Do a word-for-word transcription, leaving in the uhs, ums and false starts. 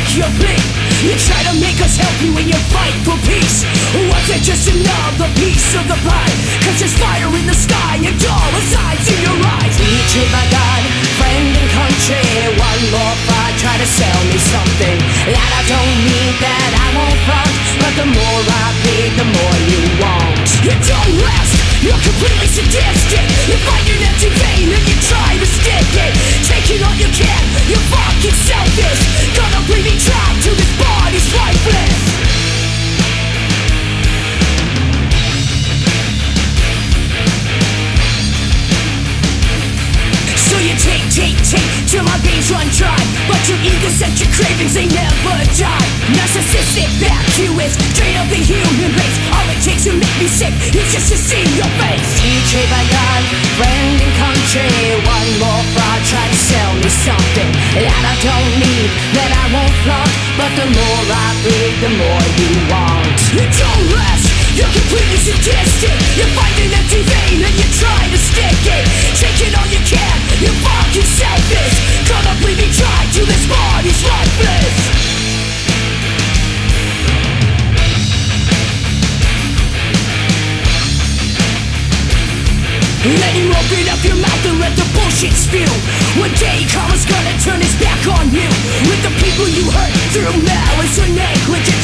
take your plea. You try to make us help you in your fight for peace. Was it just another piece of the pie? Cause there's fire in the sky and dollar signs in your eyes. Betrayed by God, friend and country. One more fight, try to sell me something that I don't need, that I won't front. But the more I bleed, the more you want. You don't last, you're completely sadistic. You find an empty vein and you try to stick it. Taking all you can, you're fucking selfish. Gonna bleed me dry till this body's lifeless. So you take, take, take till my veins run dry. But your egocentric cravings, they never die. Narcissistic vacuous, drain of the human race. All it takes to make me sick is just to see your face. Betrayed by God, friend and country. One more fraud, try to sell me something that I don't need, that I won't flaunt. But the more I bleed, the more you want. You don't last, you're completely sadistic. You find an empty vein and you try to stick it. Taking all you can, you're fucking selfish. Gonna bleed me dry till this body's lifeless. Then you open up your mouth and let the bullshit spew. One day karma's gonna turn its back on you. With the people you hurt through malice or negligence.